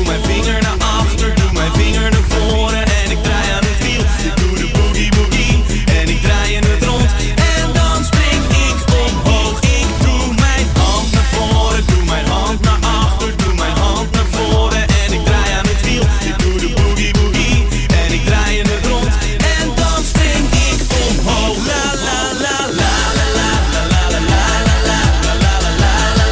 mijn vinger naar achter, doe mijn vinger naar voren en ik draai aan het wiel. Ik doe de boogie boogie en ik draai in het rond en dan spring ik omhoog. Ik doe mijn hand naar voren, doe mijn hand naar achter, doe mijn hand naar voren en ik draai aan het wiel. Ik doe de boogie boogie en ik draai in het rond en dan spring ik omhoog. La la la la la la la la la la la la la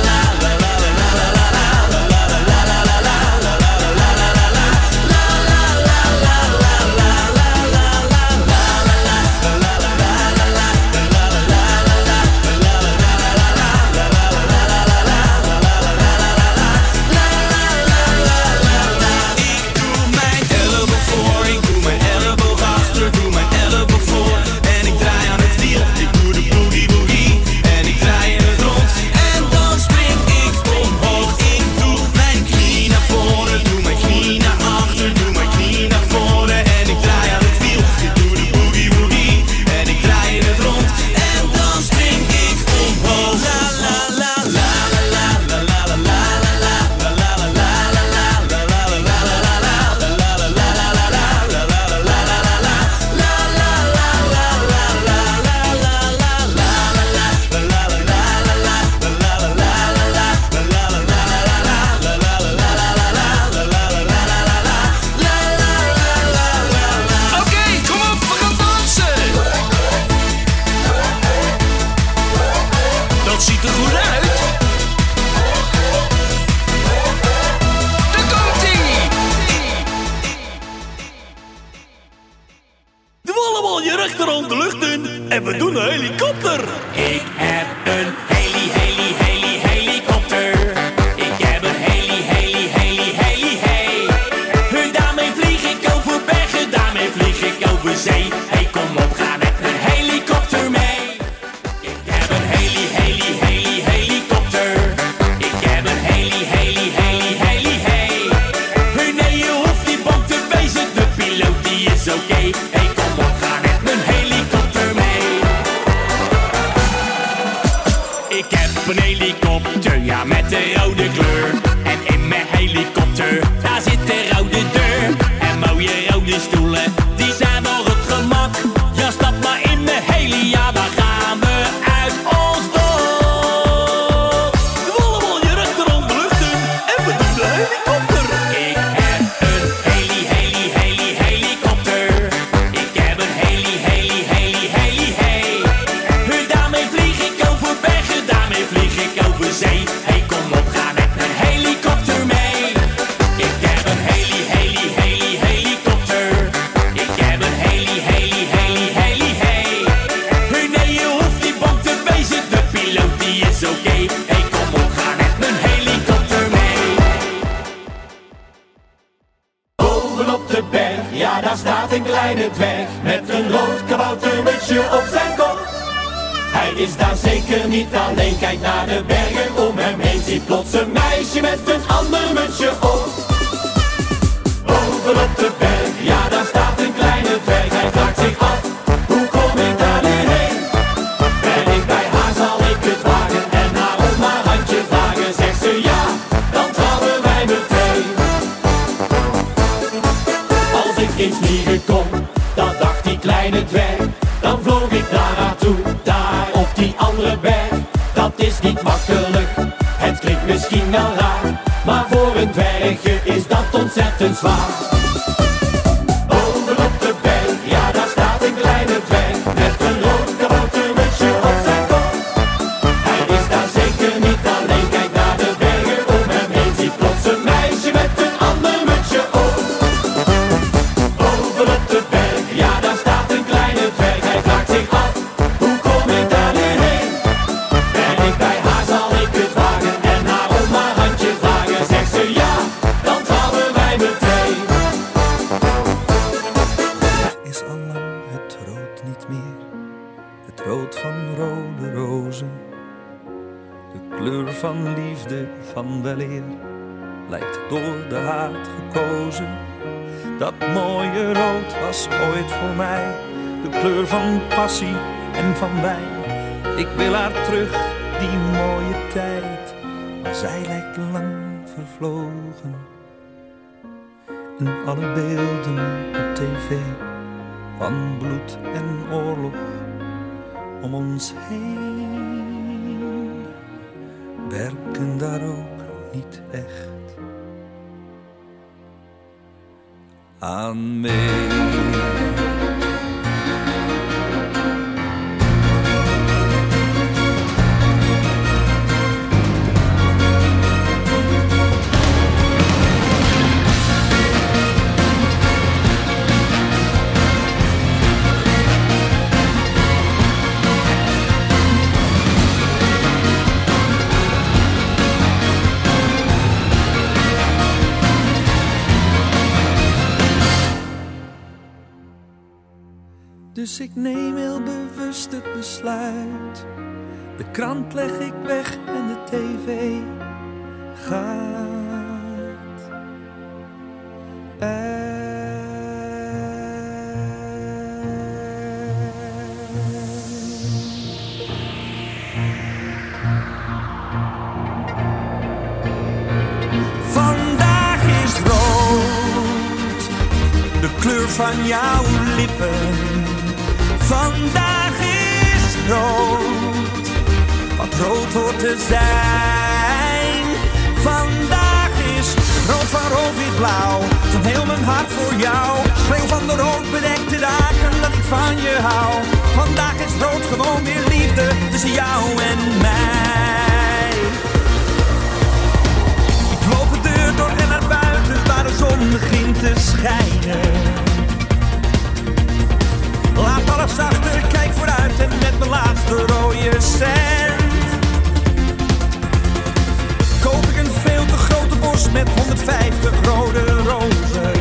je rechterhand de lucht in en we doen een helikopter. Ik heb een helikopter. Ik heb een hey. Daarmee vlieg ik over bergen, daarmee vlieg ik over zee. Hey, kom op, ga met mijn helikopter mee. Ik heb een helikopter. Ik heb een hey. Nee, je hoeft niet bang te wezen, de piloot die is oké. Hey, kom op, ga met mijn helikopter mee. Ik heb een helikopter, ja, met een rode kleur. En in mijn helikopter, daar zit een rode deur. En mooie rode stoelen, die zijn voor het gemak. Ja, stap maar in mijn heli, ja, dan gaan we uit ons dorp. Doe allemaal je rechterhand de lucht in en we doen de helikopter. Ik heb een helikopter. Ik heb een hey. Daarmee vlieg ik over bergen, daarmee vlieg ik over zee. Hey, kom op, ga met mijn helikopter mee. Ik heb een helikopter. Ik heb een hey. Nee, je hoeft niet bang te wezen, de piloot die is oké. Hey, kom op, ga met mijn helikopter mee. Bovenop de berg, ja, daar staat een kleine dwerg met een rood kaboutermutsje op zijn kop. Hij is daar zeker niet alleen, kijk naar de bergen om hem heen. Ziet plots een meisje met een ander mutsje op. Bovenop de berg, ja, daar staat een kleine dwerg. Hij vraagt zich af, hoe kom ik daar nu heen? Ben ik bij haar, zal ik het wagen en haar om haar handje vragen. Zegt ze ja, dan trouwen wij meteen. Als ik eens vliegen kon, dat dacht die kleine dwerg, dan vloog ik naar haar toe, daar op die andere berg. Dat is niet makkelijk, het klinkt misschien wel raar, maar voor een dwergje is dat ontzettend zwaar. Bovenop de berg, ja, daar staat een kleine dwerg met een rood kaboutermutsje op zijn kop. Hij is daar zeker niet alleen, kijk naar de bergen om hem heen. Ziet plots een meisje met een ander mutsje op. Bovenop de berg, ja, daar staat een kleine dwerg. Hij vraagt zich af, hoe kom ik daar nu heen? Ben ik bij haar, zal ik het wagen en haar om haar handje vragen. Zegt ze ja, dan trouwen wij meteen. Is al lang het rood niet meer, het rood van rode rozen. De kleur van liefde, van weleer, lijkt door de haat gekozen. Dat mooie rood was ooit voor mij de kleur van passie en van wijn. Ik wil haar terug, die mooie tijd, maar zij lijkt lang vervlogen. in alle beelden op tv van bloed en oorlog om ons heen werken daar ook niet echt aan mee. Dus ik neem heel bewust het besluit. De krant leg ik weg en de tv gaat uit. Vandaag is rood, de kleur van jouw lippen. Vandaag is rood, wat rood hoort te zijn. Vandaag is rood van rood, wit, blauw, van heel mijn hart voor jou. Schreeuw van de rood bedekte dagen dat ik van je hou. Vandaag is rood gewoon weer liefde tussen jou en mij. Ik loop de deur door en naar buiten waar de zon begint te schijnen. Laat alles achter, kijk vooruit en met mijn laatste rode cent koop ik een veel te grote bos met 150 rode rozen.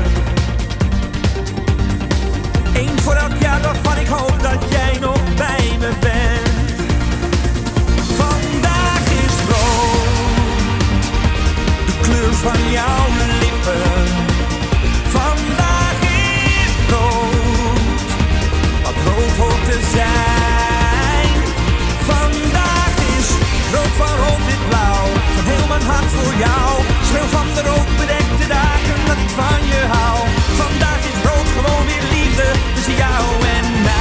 Eén voor elk jaar waarvan ik hoop dat jij nog bij me bent. Vandaag is rood, de kleur van jouw lippen. Vandaag is rood, wat rood hoort te zijn. Vandaag is rood van rood, wit, blauw, van heel mijn hart voor jou. Schreeuw van de rood bedekte dagen dat ik van je hou. Vandaag is rood gewoon weer liefde tussen jou en mij.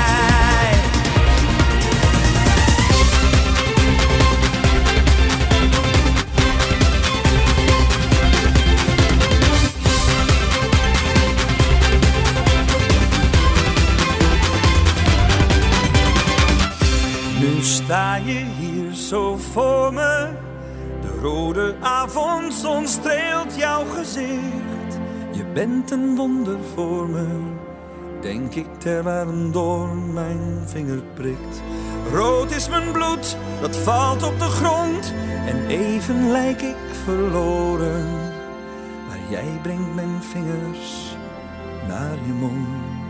Nu sta je hier zo voor me. De rode avondzon streelt jouw gezicht. Je bent een wonder voor me, denk ik terwijl een doorn mijn vinger prikt. Rood is mijn bloed, dat valt op de grond. En even lijk ik verloren. Maar jij brengt mijn vingers naar je mond.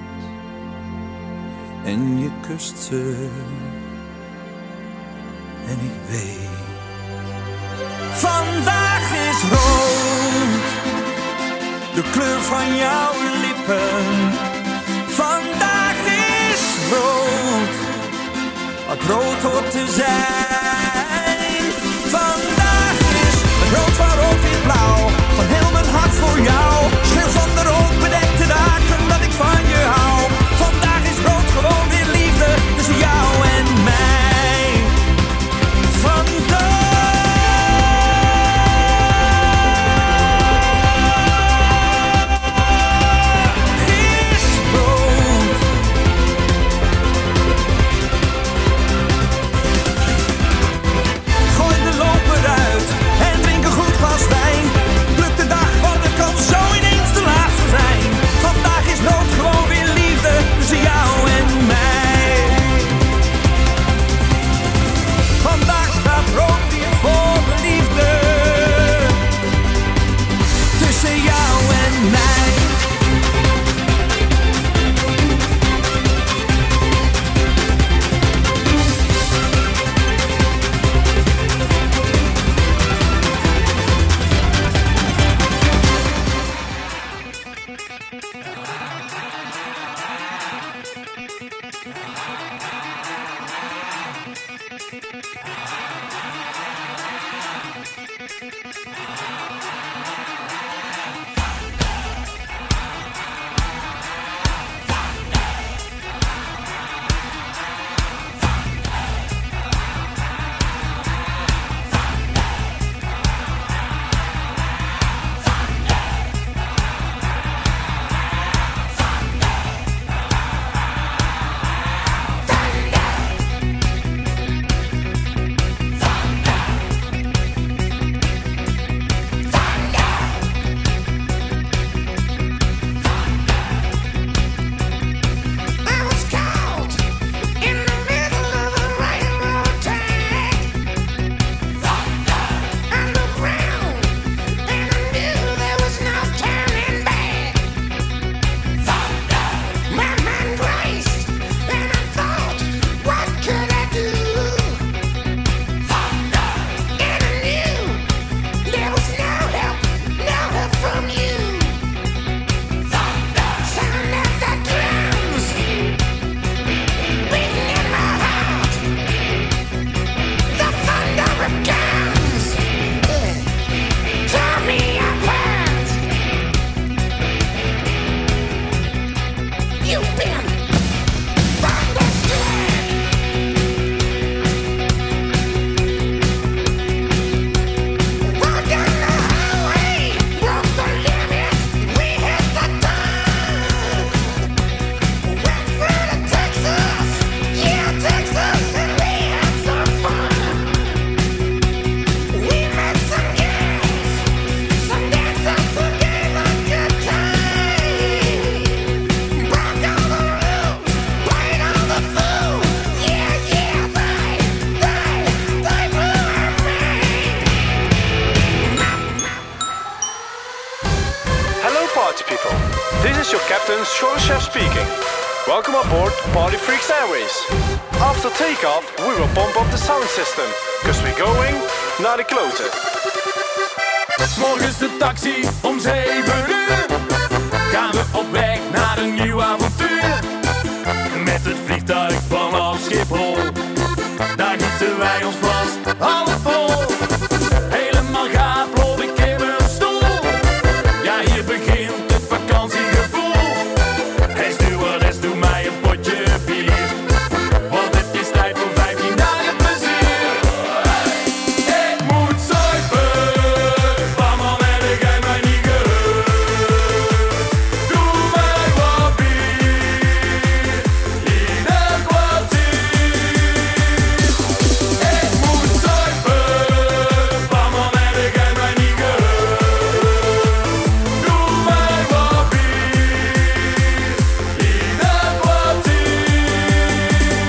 En je kust ze. En ik weet, vandaag is rood, de kleur van jouw lippen. Vandaag is rood, wat rood hoort te zijn. Vandaag is rood van rood, wit, blauw, van heel mijn hart voor jou. Schreeuw van de rood bedekte dagen dat ik van je hou. Vandaag is rood gewoon weer liefde tussen jou en mij. party people. This is your captain, Chef speaking. Welcome aboard Party Freaks Airways. After takeoff, we will pump up the sound system, cause we're going naar de kloten. 'S morgens de taxi om 7 uur. Gaan we op weg naar een nieuw avontuur. Met het vliegtuig vanaf Schiphol. Daar gieten wij ons vast half vol. Helemaal gaaf plof ik in mijn stoel. Ja, hier begint het vakantiegevoel. Hey stewardess, doe mij een potje bier. Want het is tijd voor 15 dagen plezier. Ik moet zuipen. Waarman heb jij mij niet gehoord? Doe mij wat bier. Ieder kwartier. Ik moet zuipen. Waarman heb jij mij niet gehoord? Doe mij wat bier. Ieder kwartier.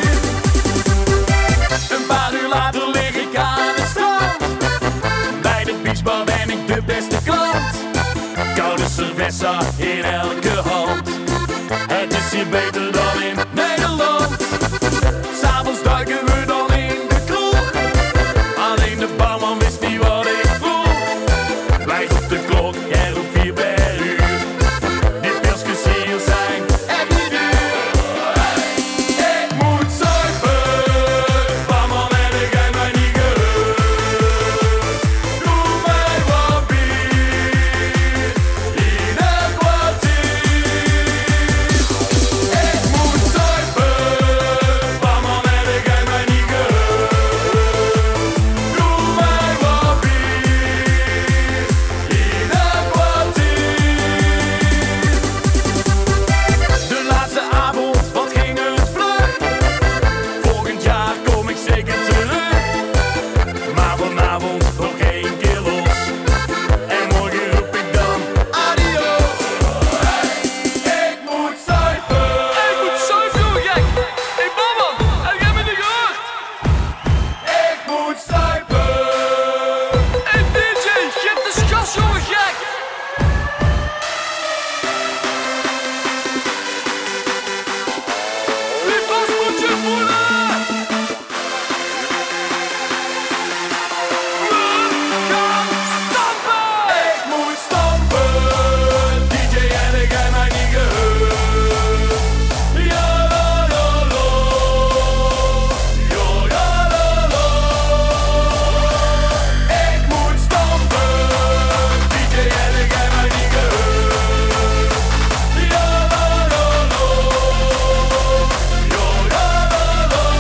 Een paar uur later lig ik aan het strand. Bij de beachbar ben ik de beste klant. Koude cerveza in elke hand. Het is hier beter dan in Nederland. S'avonds duiken we dan in de kroeg. Alleen de barman wist niet wat ik vroeg. Wijs op de klok, er op 4 per uur. Die pilsjes hier zijn echt niet duur. Ik moet zuipen. Barman heb jij mij niet gehoord? Doe mij wat bier. Ieder kwartier. Ik moet zuipen. Barman heb jij mij niet gehoord? Doe mij wat bier. Ieder kwartier. De laatste avond, wat ging het vlug? Volgend jaar kom ik zeker terug. Maar vanavond nog 1 keer los. En morgen roep ik dan adios. Ik moet zuipen. Ik moet zuipen, joh, gek. Hey, barman, heb jij me niet gehoord? Ik moet zuipen. Hey, DJ, geef de gas, jongen, gek. Wie vast moet je voelen? Ik moet stampen. DJ, en ik heb mij niet gehoord. Ja, la, la, la. Ja, ja, la, la. Ik moet stampen. DJ, en ik heb mij niet gehoord. Ja, la, la, la. Ja, ja, la, la.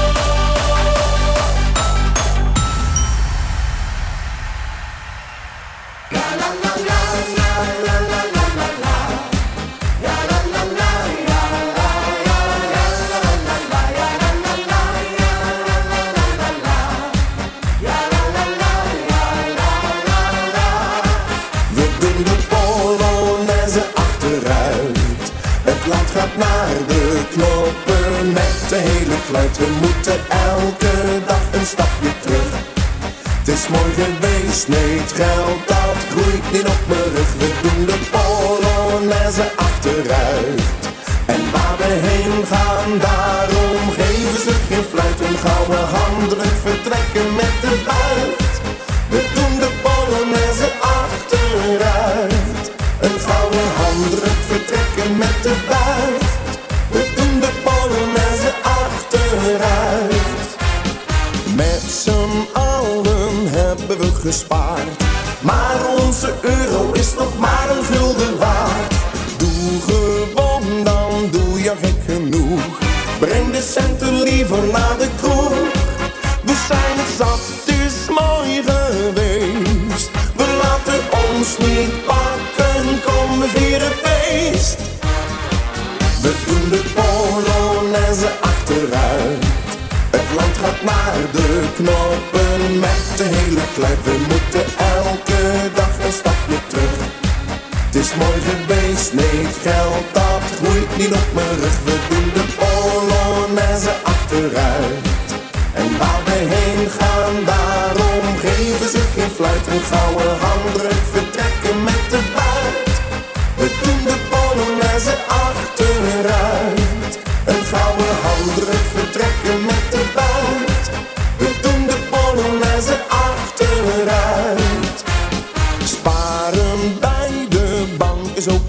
We doen de Polonaise achteruit. Het land gaat naar de knoppen met de hele kluit. We moeten elke dag een stapje terug. Het is mooi geweest, nee het geld dat groeit niet op mijn rug. We doen de Polonaise achteruit. En waar we heen gaan, daarom geven ze geen fluit. Een gouden handdruk vertrekken met de buit. We doen de Polonaise achteruit. Een gouden handdruk vertrekken met de buit. We doen de Polonaise achteruit. Met z'n allen hebben we gespaard. Maar onze euro is nog maar een gulden waard. Doe gewoon, dan doe je gek genoeg. Breng de centen liever naar de kroeg. We zijn het zat, het is mooi geweest. We laten ons niet pakken, kom we vieren feest. We doen de Polonaise achteruit. Het land gaat naar de knoppen met de hele kluit. We moeten elke dag een stapje terug. Het is mooi geweest, nee het geld dat groeit niet op mijn rug. We doen de Polonaise achteruit. En waar we heen gaan, daarom geven ze geen fluit. Een gouden handdruk vertrekken met de buit. We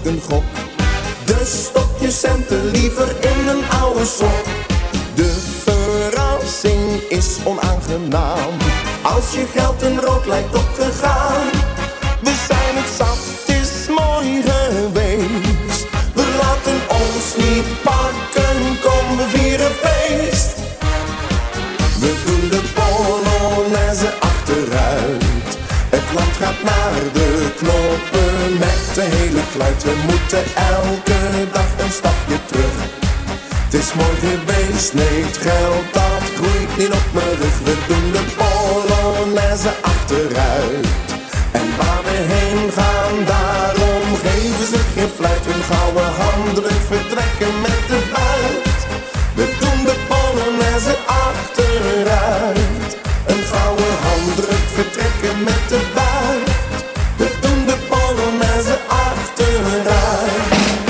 een gok. Dus stop je centen liever in een oude sok. De verrassing is onaangenaam als je geld een rook lijkt opgegaan. We zijn het zat, het is mooi geweest. We laten ons niet pakken, kom we vieren feest. We doen de Polonaise achteruit. Het land gaat naar de knoppen met de hele fluit. We moeten elke dag een stapje terug. Het is mooi geweest, nee het geld dat groeit niet op mijn rug. We doen de Polonaise achteruit. En waar we heen gaan, daarom geven ze geen fluit. Een gouden handdruk vertrekken met de buit. We doen de Polonaise achteruit. Een gouden handdruk vertrekken met de buit. We doen de Polonaise achteruit.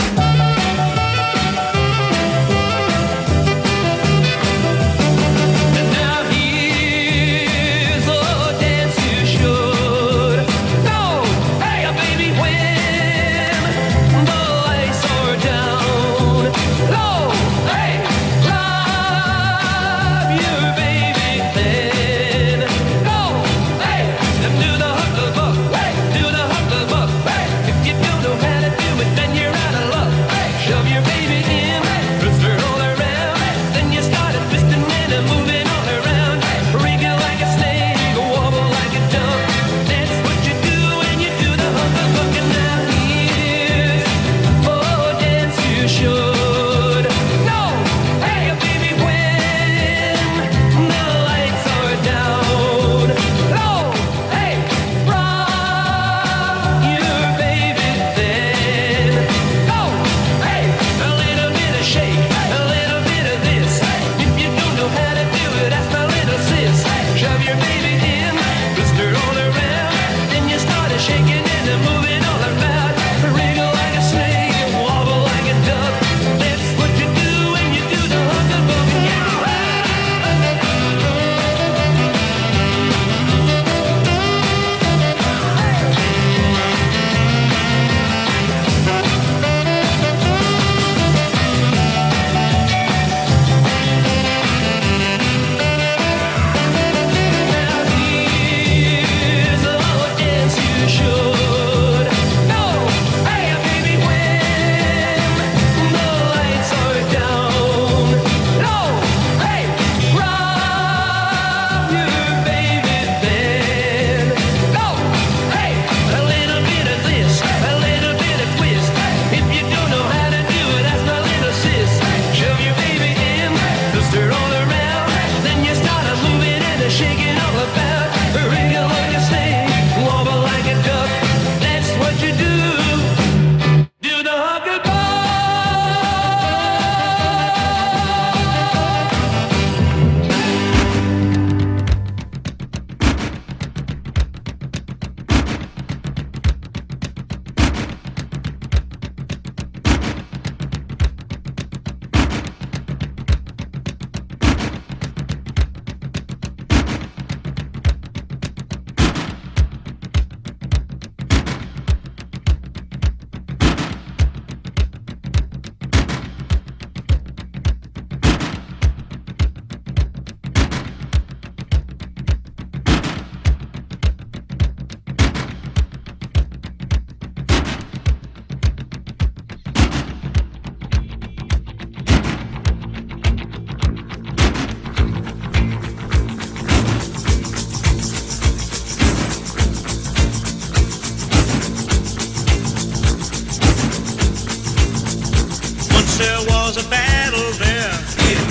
There was a battle there in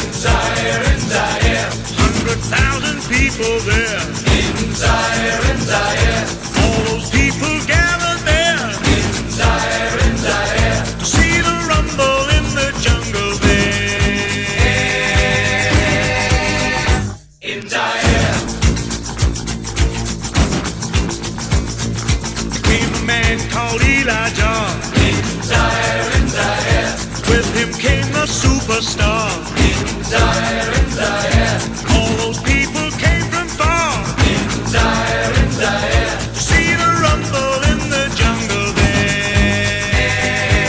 Zaire, 100,000 people there in Zaire, all those people gathered there in Zaire, to see the rumble in the jungle there in Zaire. There came a man called Elijah in Zaire. With him came the superstar in Zaire. All those people came from far in Zaire, to see the rumble in the jungle there.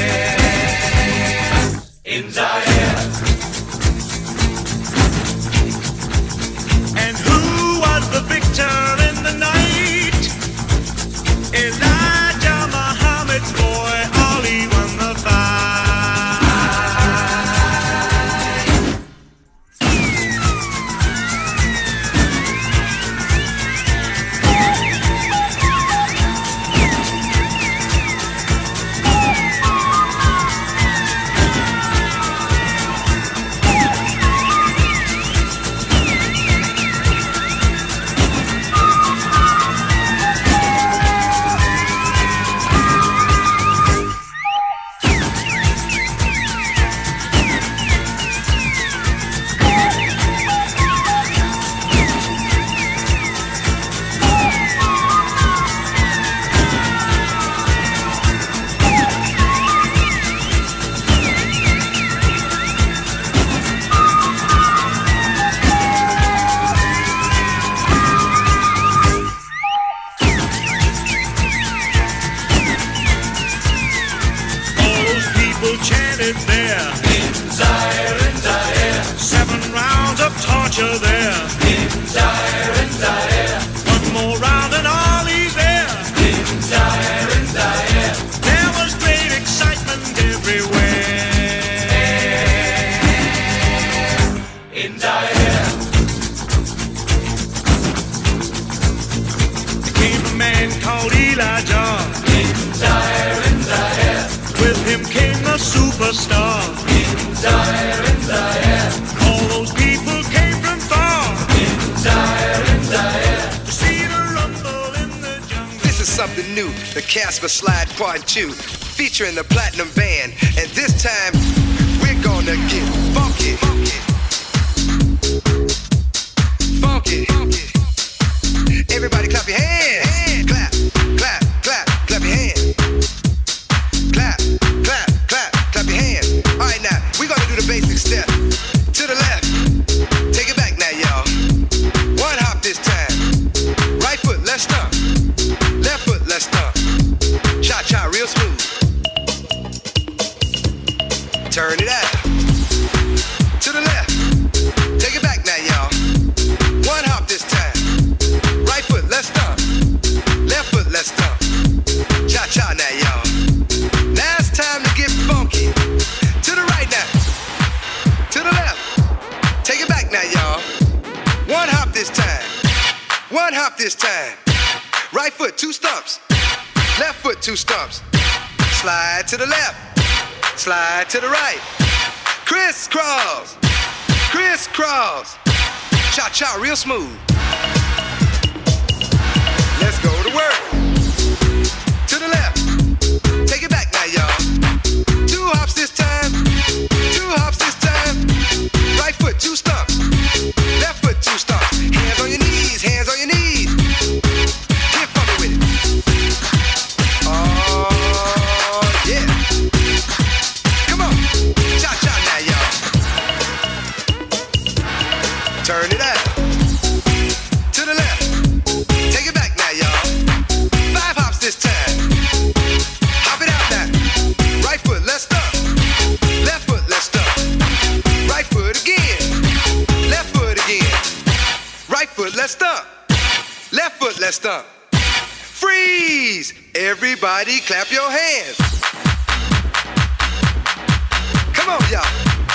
waited there. In Zaire, 7 rounds of torture there. in Zaire, One more round and all he's there. in Zaire, There was great excitement everywhere. in Zaire, There came a man called Elijah. in Zaire, With him came the superstar. in Zaire, All those people came from far in Zaire, to see the rumble in the jungle. This is something new, the Casper Slide Part 2, featuring the Platinum Band. And this time, we're gonna get funky. Funky. Everybody clap your hands. Clap, clap, clap, clap your hands. Clap, clap, clap, clap your hands. All right, now, we're gonna do the basic step. To the left. Take it back now, y'all. One hop this time. Right foot, let's stomp. Left foot, let's stomp. Cha-cha, real smooth. Turn it out. To the left. Take it back now, y'all. One hop this time. Right foot, let's stomp. Left foot, let's stomp. Cha-cha now, y'all. Now it's time to get funky. To the right now. To the left. Take it back now, y'all. One hop this time. One hop this time. Right foot, 2 stumps. Left foot, 2 stumps. Slide to the left. Slide to the right. Crisscross. Crisscross. Cha-cha, real smooth. Let's go to work. To the left. Take it back now, y'all. 2 hops this time. 2 hops this time. Right foot, 2 stumps. Left foot, 2 stumps. Hands on your knees, hands on your knees. Get funky with it. Oh, yeah. Come on. Cha-cha now, y'all. Turn it out. To the left. Take it back now, y'all. 5 hops this time. Hop it out now. Right foot, let's stomp. Left foot, let's stomp. Right foot again. Left foot again. Right foot, let's stomp. Left foot, let's stomp. Freeze! Everybody clap your hands. Come on, y'all.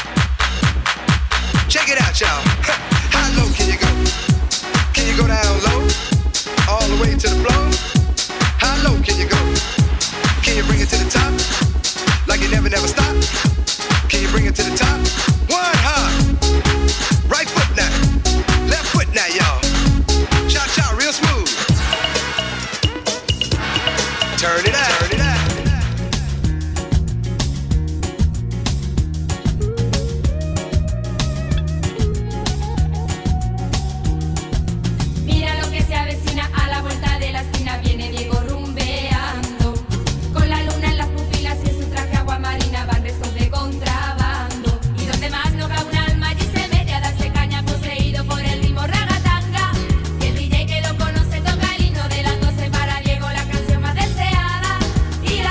Check it out, y'all. How low can you go? Can you go down low? All the way to the floor? How low can you go? Can you bring it to the top? Like you never, never stop? Can you bring it to the top? One hop. Right foot now. Left foot now, y'all. Cha-cha, real smooth. Turn it out. Turn it out. Mira lo que se avecina a la vuelta de la esquina, viene Diego rumbeando, con la luna en las pupilas y en su traje agua marina van restos de contrabando. Y donde más no cabe un alma allí se mete a darse caña poseído por el ritmo ragatanga. Y el DJ que lo conoce toca el himno de las 12 para Diego, la canción más deseada. Y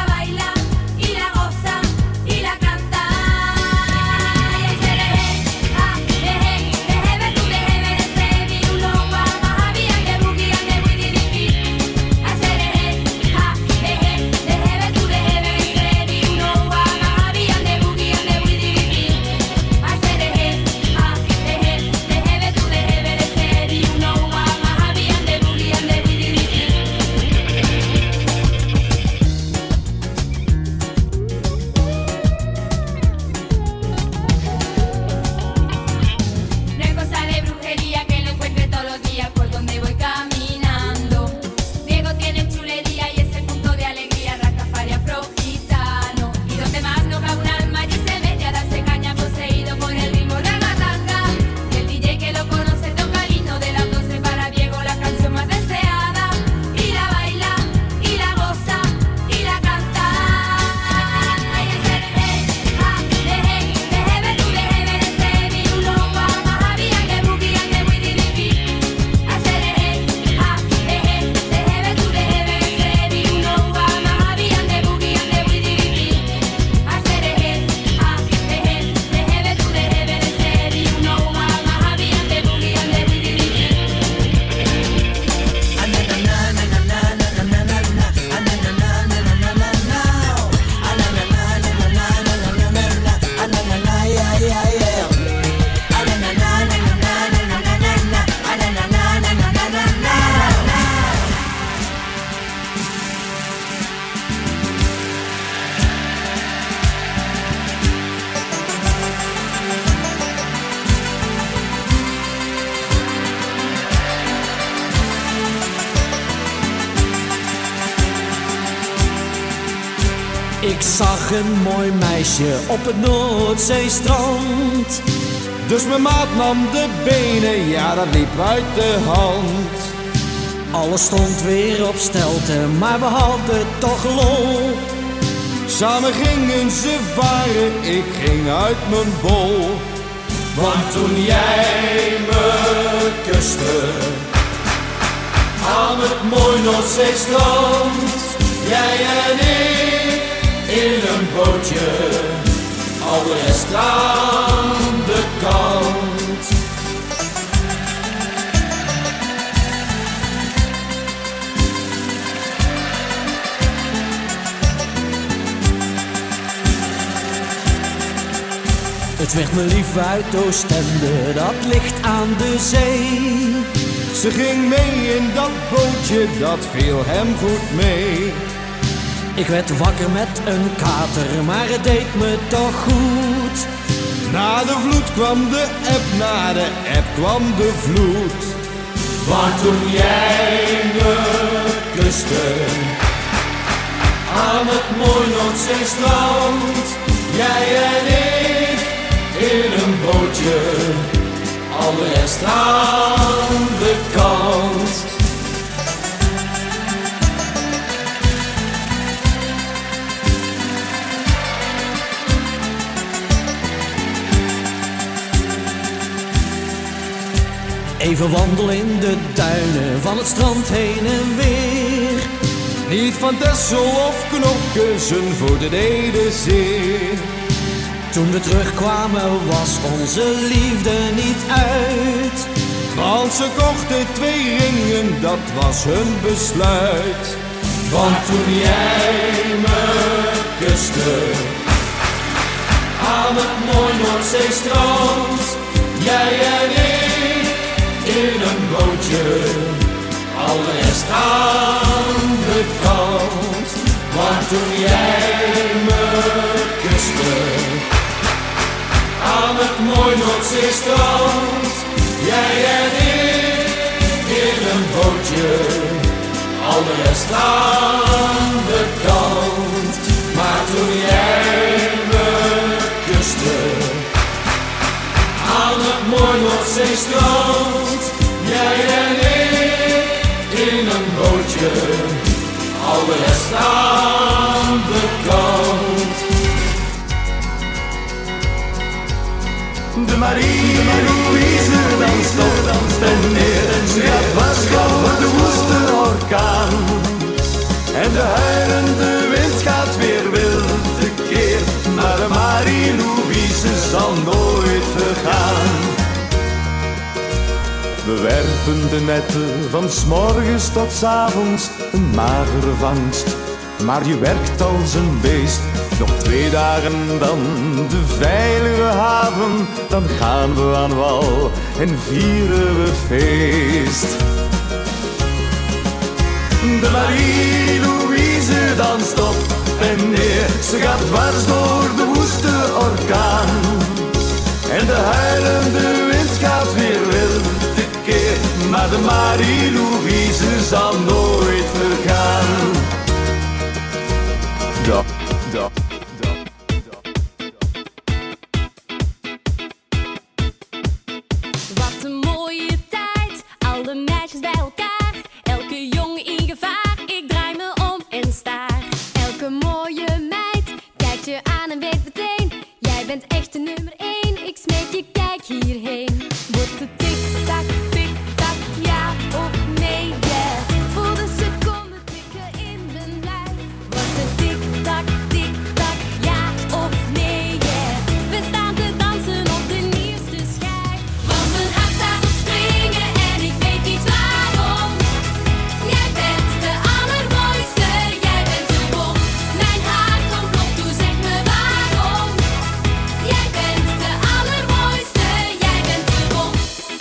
Ik zag een mooi meisje op het Noordzeestrand. Dus mijn maat nam de benen, ja dat liep uit de hand. Alles stond weer op stelten, maar we hadden toch lol. Samen gingen ze varen, ik ging uit mijn bol. Want toen jij me kuste aan het mooi Noordzeestrand, jij en ik in een bootje, al de rest aan de kant. Het werd me lief uit Oostende, dat ligt aan de zee. Ze ging mee in dat bootje, dat viel hem goed mee. Ik werd wakker met een kater, maar het deed me toch goed. Na de vloed kwam de eb, na de eb kwam de vloed. Want toen jij me kuste aan het mooi Noordzeestrand, jij en ik in een bootje, al de rest aan de kant. Even wandelen in de duinen, van het strand heen en weer. Niet van Texel of Knokke, zijn voeten deden zeer. Toen we terugkwamen was onze liefde niet uit. Want ze kochten 2 ringen, dat was hun besluit. Want toen jij me kuste aan het mooi Noordzeestrand, jij en ik in een bootje, al de rest aan de kant. Want toen jij me kuste aan het mooi Noordzeestrand, jij en ik in een bootje, al de rest aan de kant. Maar toen jij me kuste aan het mooi Noordzeestrand, jij en ik in een bootje, al de rest aan de kant. De Marie-Louise danst op en neer en ze gaat dwars over de woeste orkaan. En de huilende wind gaat weer wild tekeer, maar de Marie-Louise zal nooit vergaan. We werpen de netten van 's morgens tot 's avonds, een magere vangst. Maar je werkt als een beest, nog 2 dagen dan de veilige haven. Dan gaan we aan wal en vieren we feest. De Marie-Louise danst op en neer, ze gaat dwars door de woeste orkaan. En de huilende wind gaat weer wild tekeer, maar de Marie-Louise zal nooit vergaan. Da, da. Wat een mooie tijd, alle meisjes bij elkaar. Elke jongen in gevaar, ik draai me om en staar. Elke mooie meid kijkt je aan en weet meteen, jij bent echt de nummer 1, ik smeek je, kijk hierheen. Wordt het tik-tak, tik-tak, ja of nee, yeah. Voel de seconde tikken in mijn lijf. Wordt het tik-tak, tik-tak, ja of nee, yeah. We staan te dansen op de nieuwste schijf. Want mijn hart staat op springen en ik weet niet waarom. Jij bent de allermooiste, jij bent de bom. Mijn hart ontploft, toe zeg me waarom. Jij bent de allermooiste, jij bent de bom.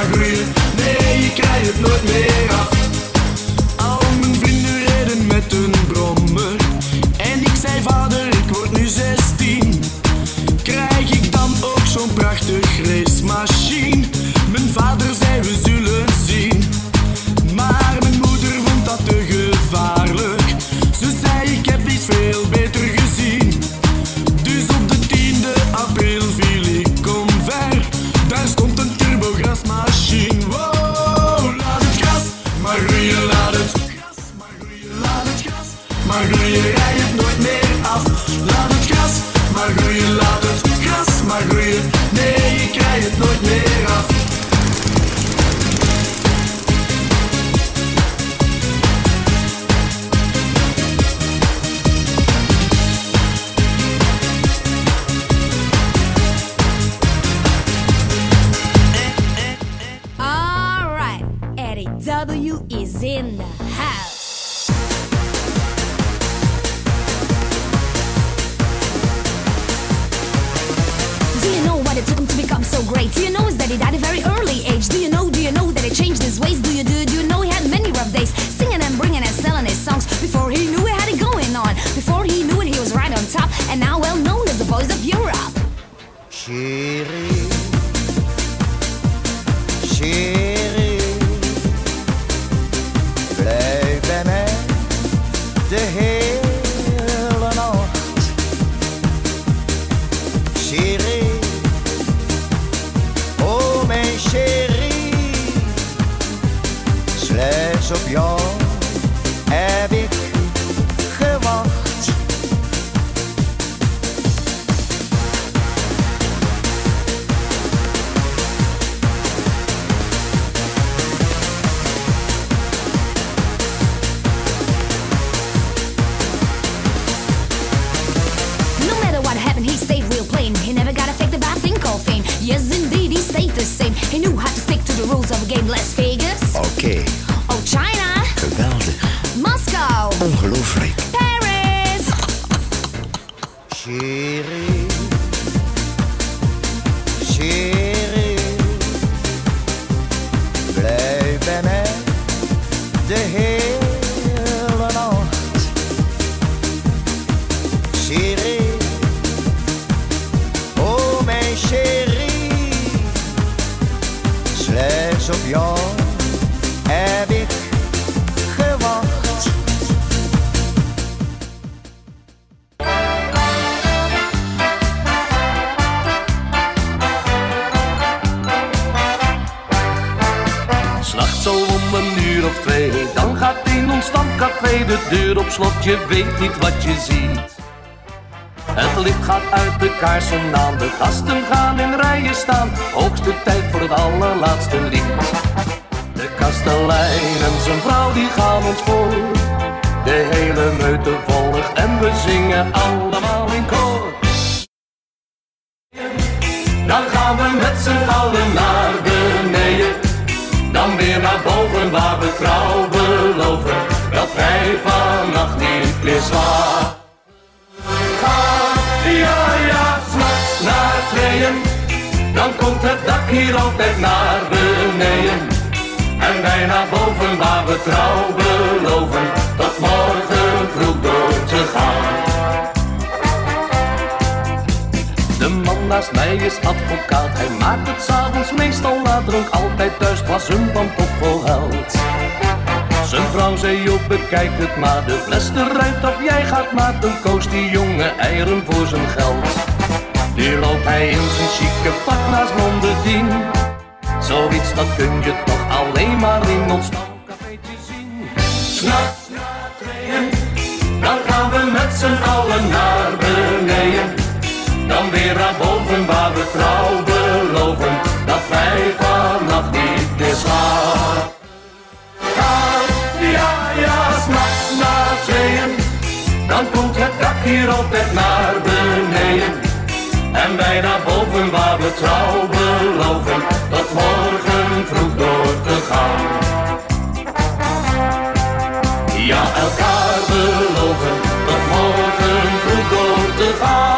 groeien, nee je krijgt het nooit meer af. Al mijn vrienden reden met een brommer en ik zei vader ik word nu 16. Krijg ik dan ook zo'n prachtig racemachine? Mijn vader zei we zullen zien. Maar mijn moeder vond dat te gevaarlijk. Ze zei ik heb iets veel beter gezien. Dus op de 10e april viel ik omver. Daar stond een turbograsmachine. Wow, laat het gas, maar groeien, laat het gas, maar groeien, laat het gas. Maar groeien, rij het nooit meer af. Laat het gas, maar groeien, laat het gas. Maar groeien, nee, ik krijg het nooit meer af. Alright, Eddie W is in the house. Do you know what it took him to become so great? Do you know that he died at a very early age? Do you know that he changed his ways? Do you know he had many rough days? Singing and bringing and selling his songs. Before he knew he had it going on. Before he knew it, he was right on top. And now well known as the voice of Europe. Chérie, chérie, blijf bij mij de hele nacht. Chérie, oh mijn chérie, slechts op jou heb ik gewacht. He never got affected by a thing called fame. Yes, indeed, he stayed the same. He knew how to stick to the rules of the game. Las Vegas. Oké. Oh, China. Geweldig. Moscow. Ongelooflijk. Paris. Chérie, chérie, blijf bij mij de hele nacht. Chérie, oh mijn chérie, slechts op jou heb ik gewacht. S'nachts zo om 1 of 2, dan gaat in ons stamcafé de deur op slot. Je weet niet wat je ziet. Het licht gaat uit, de kaarsen aan, de gasten gaan in rijen staan. Hoogste tijd voor het allerlaatste lied. De kastelein en zijn vrouw die gaan ons voor. De hele meute volgt en we zingen allemaal in koor. Dan gaan we met z'n allen naar beneden. Dan weer naar boven waar we trouw beloven dat wij vannacht niet meer slapen. Ja, ja, s'nachts na 2, dan komt het dak hier altijd naar beneden. En wij naar boven waar we trouw beloven tot morgen vroeg door te gaan. De man naast mij is advocaat, hij maakt het 's avonds meestal na dronk. Altijd thuis was een pantoffel held. Zijn vrouw zei op bekijk het maar, de fles eruit of jij gaat maar. Dan koos die jongen eieren voor zijn geld. Nu loopt hij in zijn chique pak naast Blondedien. Zoiets dat kun je toch alleen maar in ons stamcafeetje zien. S'nachts na 2, dan gaan we met z'n allen naar beneden. Dan weer naar boven waar we trouw beloven dat wij vannacht niet meer slapen. Ja, ja, s'nachts na 2, dan komt het dak hier altijd naar beneden. En wij naar boven waar we trouw beloven tot morgen vroeg door te gaan. Ja, elkaar beloven tot morgen vroeg door te gaan.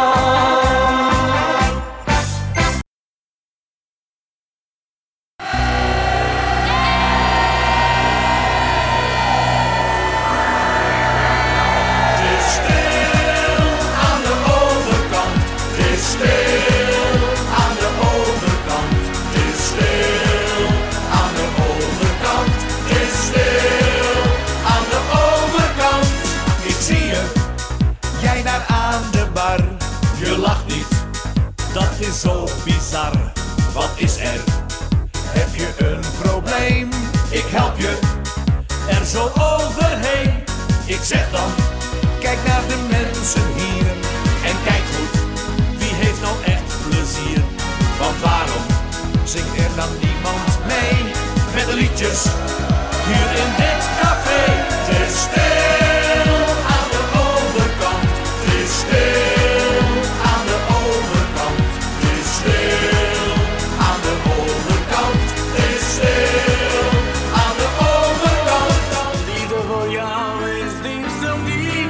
dat is zo bizar. Wat is er? Heb je een probleem? Ik help je er zo overheen. Ik zeg dan, kijk naar de mensen hier en kijk goed, wie heeft nou echt plezier? Want waarom zingt er dan niemand mee met de liedjes hier in dit café? Het is stil aan de overkant, het is stil aan de overkant, het is stil aan de overkant, het is stil aan de overkant. Liefde voor jou is diep zo diep.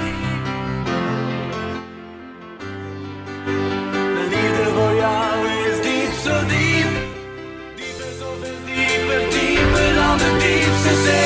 De liefde voor jou is diep zo diep. Dieper, zoveel dieper, dieper dan de diepste zee.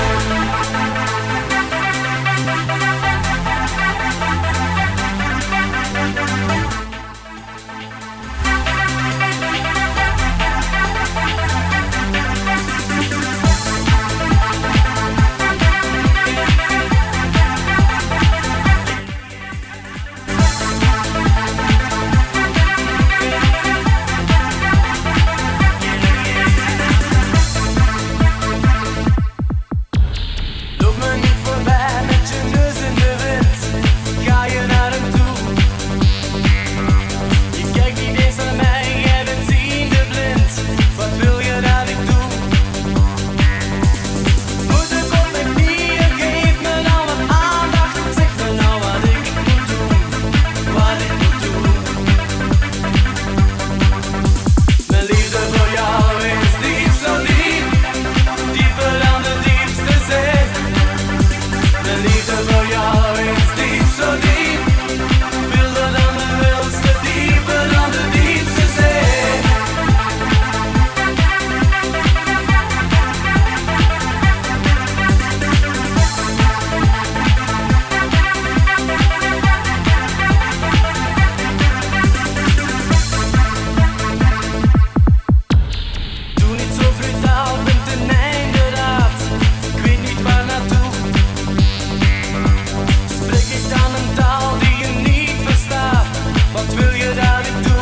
Loop me niet voorbij met je neus in de wind. Ga je naar hem toe? Je kijkt niet eens naar mij, jij bent ziende blind. Wat wil je dat ik doe? Moet ik op mijn knieën, geef me nou wat aandacht. Zeg me nou wat ik moet doen, wat ik moet doen. Mijn liefde voor jou is diep zo diep, dieper dan de diepste zee. Mijn liefde voor jou is diep zo diep, wilder dan de wildste, dieper dan de diepste zee. Doe niet zo brutaal, ik ben ten einde raad. Ik weet niet waar naartoe. Spreek ik dan een taal die je niet verstaat? Wat wil je dat ik doe?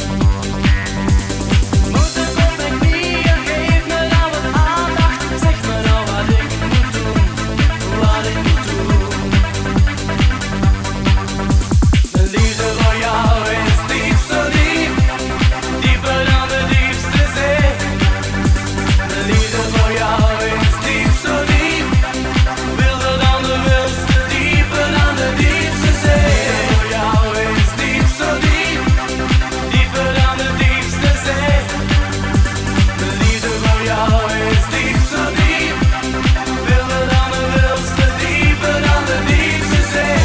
Moet ik op mijn knieën, geef me nou wat aandacht. Zeg me nou wat ik moet doen, wat ik moet doen. Mijn liefde voor jou is diep zo diep, dieper dan de diepste zee. Mijn liefde voor jou is diep zo diep, wilder dan de wildste, dieper dan de diepste zee. Voor jou is diep zo diep, dieper dan de diepste zee. Mijn liefde voor jou is diep zo diep, wilder dan de wildste, dieper dan de diepste zee.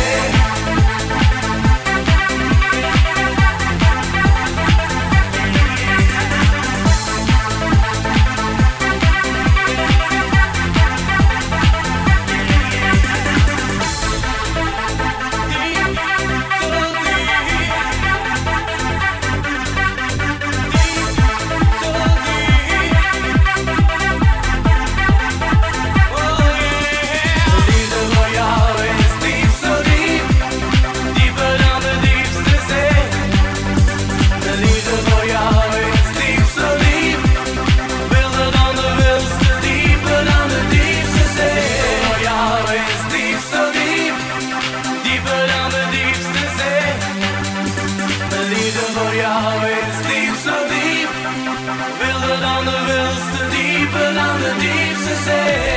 Mijn liefde voor jou is diep zo diep, dieper dan de diepste zee. Mijn liefde voor jou is diep zo diep, wilder dan de wildste, dieper dan de diepste zee. Voor jou is diep zo diep, dieper dan de diepste zee. Mijn liefde voor jou is diep zo diep, wilder dan de wildste, dieper dan de diepste zee.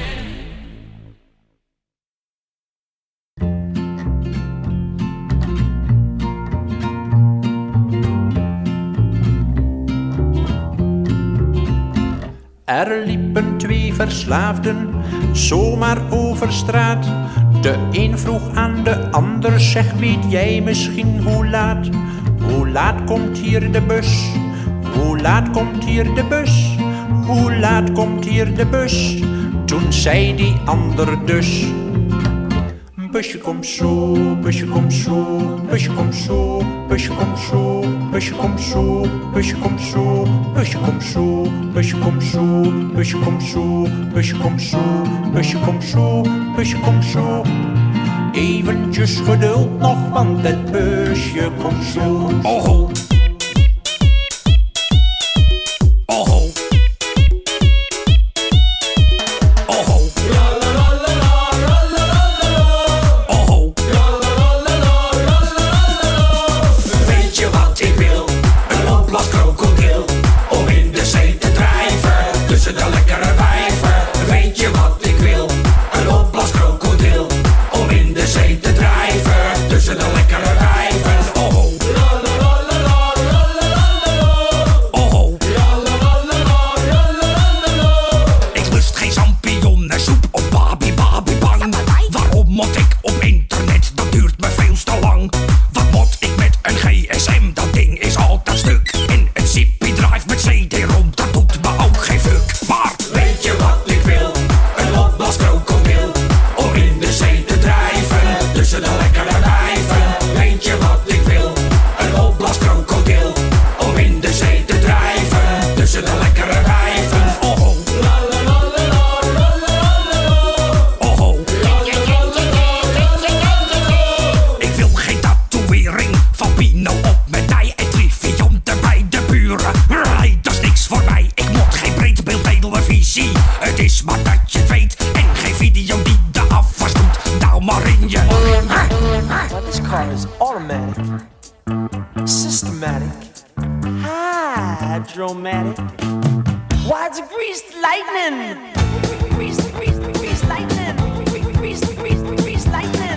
Er liepen twee verslaafden zomaar over straat. De een vroeg aan de ander, zeg weet jij misschien hoe laat? Hoe laat komt hier de bus? Hoe laat komt hier de bus? Hoe laat komt hier de bus? Toen zei die ander dus: busje komt zo, busje komt zo, busje komt zo, busje komt zo, busje komt zo, busje komt zo, busje komt zo, busje komt zo, busje komt zo, busje komt zo, busje komt zo, busje komt zo. Eventjes geduld nog, want het busje komt zo. Oh, prismatic, hydromatic. Why, it's greased lightning. Greased lightning. Greased lightning. Greased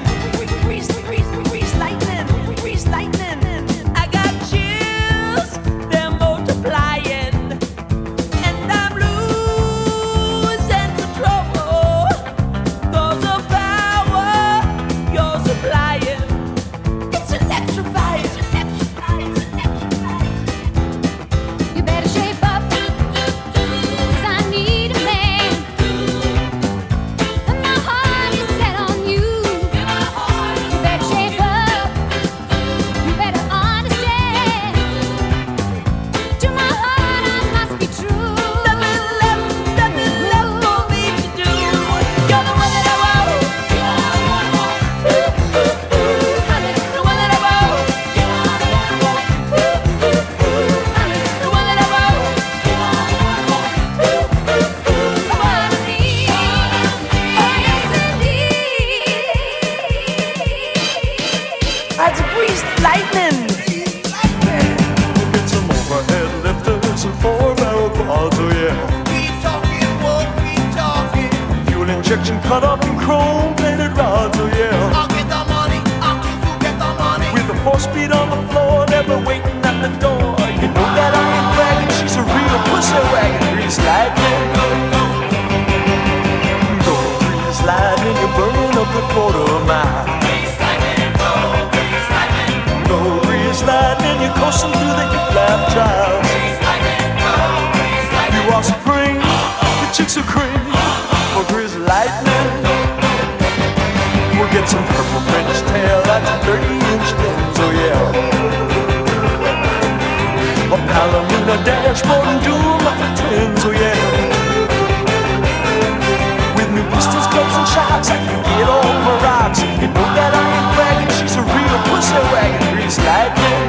lightning. Greased lightning. I got chills, they're multiplying, and I'm losing control. Cause the power you're supplying, it's electrifying. You better shape up, 'cause I need a man. And my heart is set on you. You better shape up, you better understand. To my heart I must be true. Nothing left for me to do. You're the one that I want. The one that I want. The one that I want. That's greased lightning. Get some overhead lifters and 4-barrel quads, oh yeah. Keep talking, won't keep talking. Fuel injection cut up in chrome-plated rods, oh yeah. I'll get the money, I'll get the money. With the 4-speed on the floor, never waiting at the door. You know that I ain't bragging, she's a real pussy wagon. Grease lightning. Go grease lightning, you're burning up the quarter mile. Go grease lightning, you're coursing through the hip lap trials. You are supreme, the chicks are cream. For grease lightning, we'll get some purple French tail, that's a 30-inch lens, oh yeah. A Palomino dashboard and dual muffler twins, oh yeah. With new pistols, clubs, and shocks, I can get all my rocks. You know that I ain't bragging, she's a real pussy wagon. Grease lightning.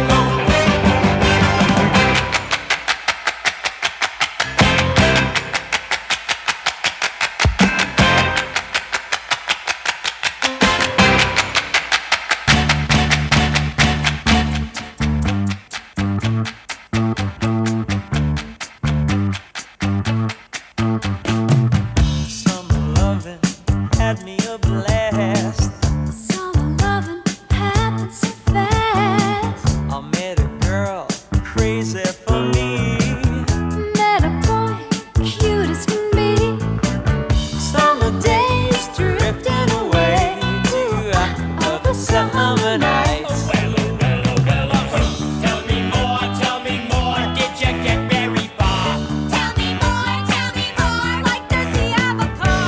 Summer loving had me a blast. Summer loving happens so fast. I met a girl crazy for me. Met a boy cute as can be. Summer days drifting away to other summer nights. Tell me more, did you get very far? Tell me more, like does he have a car?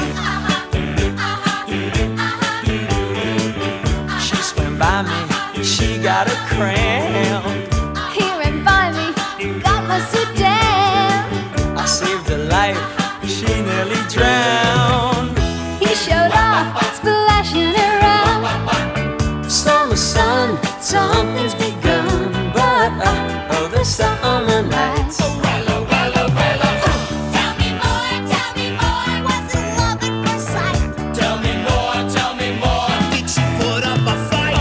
She swam by me, she got a cramp. He ran by me, got my suit down. I saved her life, she nearly drowned. He showed off, splashing around. Summer sun, something's begun, but other summer nights. Tell me more, was it love at first sight? Tell me more, did she put up a fight?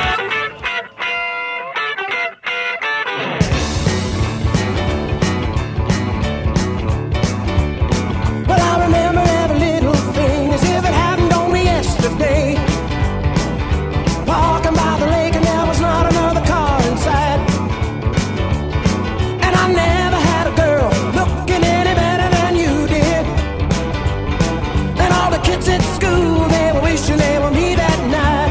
Well, I remember every little thing as if it happened only yesterday. Parking by the lake and there was not another car inside. And I never had a girl looking any better than you did. And all the kids at school, they were wishing they were me that night.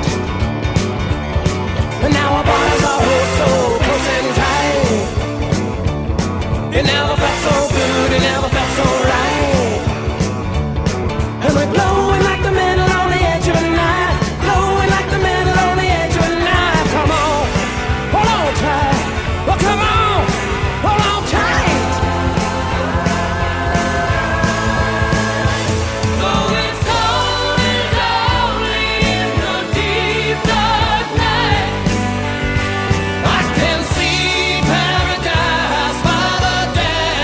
And now our bodies are so close and tight. It never felt so good, it never felt so right. And we're glowing like the metal on the edge of a knife. Glowing like the metal on the edge of a knife. Come on, hold on tight. Well, come on, hold on tight. Going slowly, slowly in the deep dark night. I can see paradise by the dead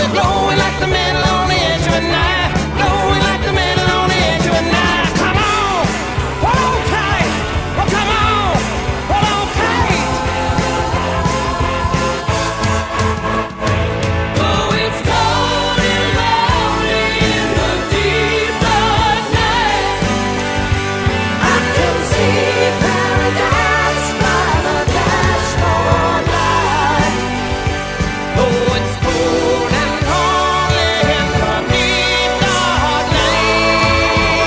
glowing like the metal on the edge of a knife, glowing like the metal on the edge of a knife. Come on, hold on tight. Oh, come on, hold on tight. Oh, it's cold and lonely in the deep dark night. I can see paradise by the dashboard light. Oh, it's cold and lonely in the deep dark night.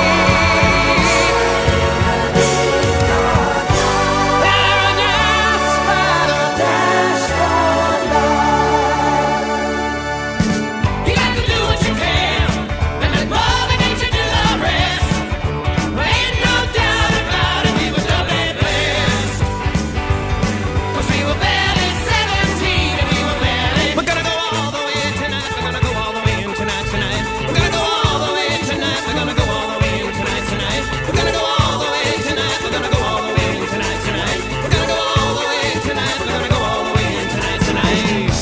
Paradise by the dashboard light. You got to do what you can, and let Mother Nature do the rest. Ain't no doubt about it, we were doubly blessed. 'Cause we were barely 17 and we were barely. We're gonna go all the way tonight, we're gonna go all the way in tonight. We're gonna go all the way tonight, we're gonna go all the way in tonight. We're gonna go all the way tonight, we're gonna go all the way in tonight. We're gonna go all the way tonight, we're gonna go all the way in tonight.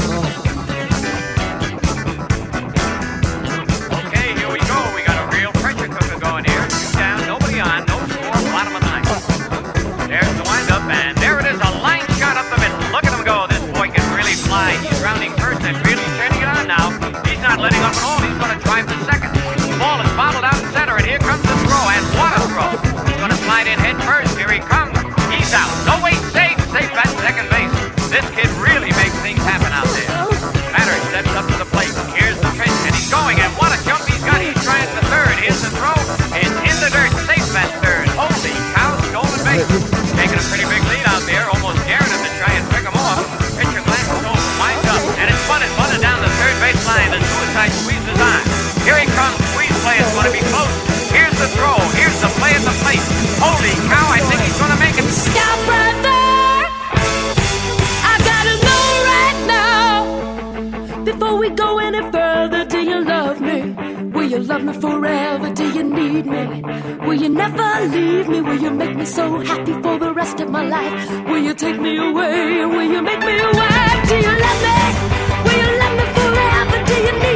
Okay, here we go. We got a real pressure cooker going here. Two down, nobody on, no score, bottom of the ninth. There's the windup, and there it is, a line shot up the middle. Look at him go. This boy can really fly. He's rounding first and really turning it on now. He's not letting up at all. He's going to drive to second. The ball is bobbled out in center, and here comes the throw, and what a throw. He's going to slide in head first. Here he comes. He's out. No, wait, safe at second base. This kid really makes things happen out there. Batter steps up to the plate. Here's the pitch, and he's going, and what a jump he's got. He's trying the third. Here's the throw. It's in the dirt. Safe at third. Holy cow, stolen base. Taking a pretty big lead out there, almost daring him to try and pick him off. Pitcher glances over, winds up, and it's bunted down the third base line. The suicide squeeze is on. Here he comes. Squeeze play is going to be close. Here's the throw. Here's the play at the plate. Holy cow, I think he's going to make it. Stop right there. I gotta know right now. Before we go any further, do you love me? Will you love me forever? Do you need me? Will you never leave me? Will you make me so happy for the rest of my life? Will you take me away? Will you make me your wife? Do you love me? Will you love me forever? Do you need